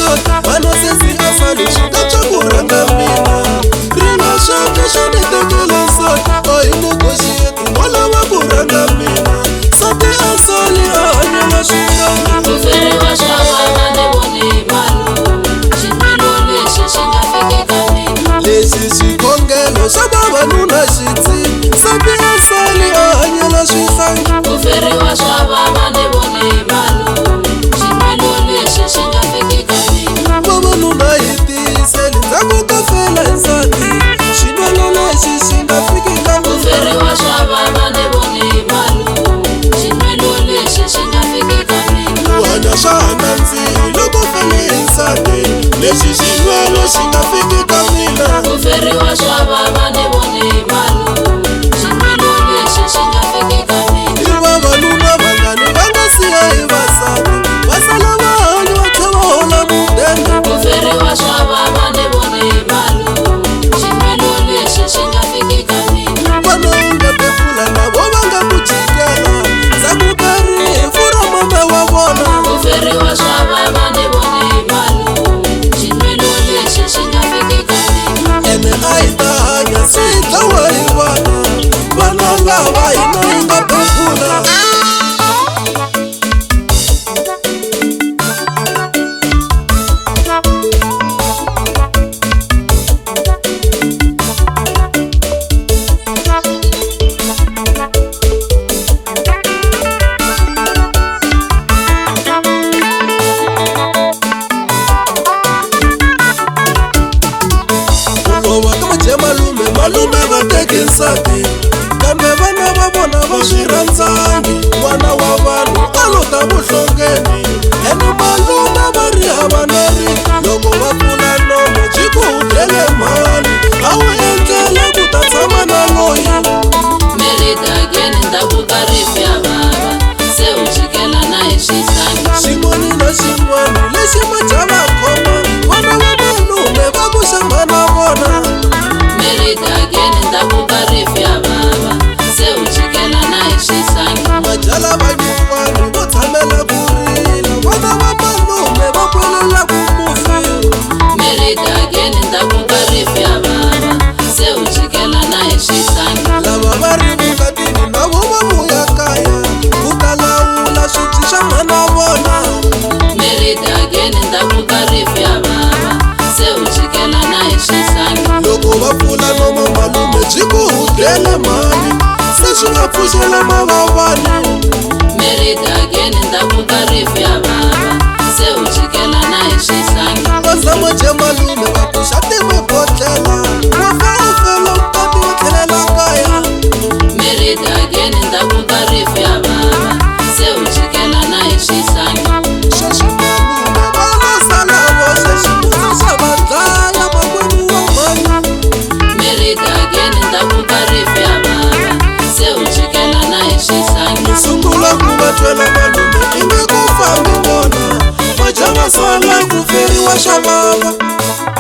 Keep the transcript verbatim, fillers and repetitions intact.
Mano sesi asali shita chakuranga mina Rina shaka shade tekele sati Oinu koshi yetu wala wakuranga mina Sati asali anyala shita Kufere wa shaba mane boni malu Shimilo leshe shinga fiki kamina Leshi shikongelo shaba wanuna shiti Sati asali anyala shita Kufere wa shaba mane boni malu Shimilo leshe shinga fiki kamina Mama nuna iti seli Zamu kafela insati Shidolo leshi shinga fiki kamina Kufere wa shaba mane boni malu Shimilo leshe shinga fiki kamina Wanya shana nzi Loko fele insati Leshi shingwelo shinga fiki kamina Kufere wa shaba mane boni malu Shimilo leshe shinga fiki kamina Iwa wanuna wangani wanga siya iwa sati Wasala wahali wachewa hola mudende Kufere wa shaba mane boni malu Shimilo leshe shinga fiki kamina Wana unga pepula na wabanga kuchikela Zakukari fura mama wabona Kufere wa shaba mane boni malu Shimilo leshe shinga fiki kamina Ene aita hanya sita wa iwana Wananga wa ina unga pepula Malume, malume bateke nsati Kambe vana vabona vashiranzangi Wana wa vanhu alota vuhlongeni Ene malume vari havanari Loko va pfula nomo chiku udele mali Awu endlela ku ta tshama na loyi Merita again ndavuka rifi ya baba Se uchikela na ishisangi Xin'wani na xin'wani lexi majava khoma Vana va malume va ku xamba na vona Merita again ndavuka rifi ya baba Se uchikela na ishisangi Majala va nyuwani vo tshamela ku rila Vana va malume va kwelela ku mufi Merita again ndavuka rifi ya baba Se uchikela na ishisangi Lava va ri vukatini na vo va vuya kaya Ku ta lawula switshi swa mana vona Merita again ndavuka rifi ya baba Se uchikela na ishisangi Loko va pfula nomo malume byi ku hudele mali Se swi nga pfuxela mavavani Merita again ndavuka rifi ya baba Se uchikela na ishisangi Vazama je malume va puxa timebotlela Wa fa u fela vukati wo tlhelela kaya Merita again ndavuka rifi ya baba Se uchikela na ishisangi Sweswi malume va lo sala voxe ximbuzi xa va dlaya makwenu wa mhani Merita again ndavuka rifi ya baba Se uchikela na ishisangi Sungula ku va twela malume inge ku fambi vona Majava sala ku feriwa xa bava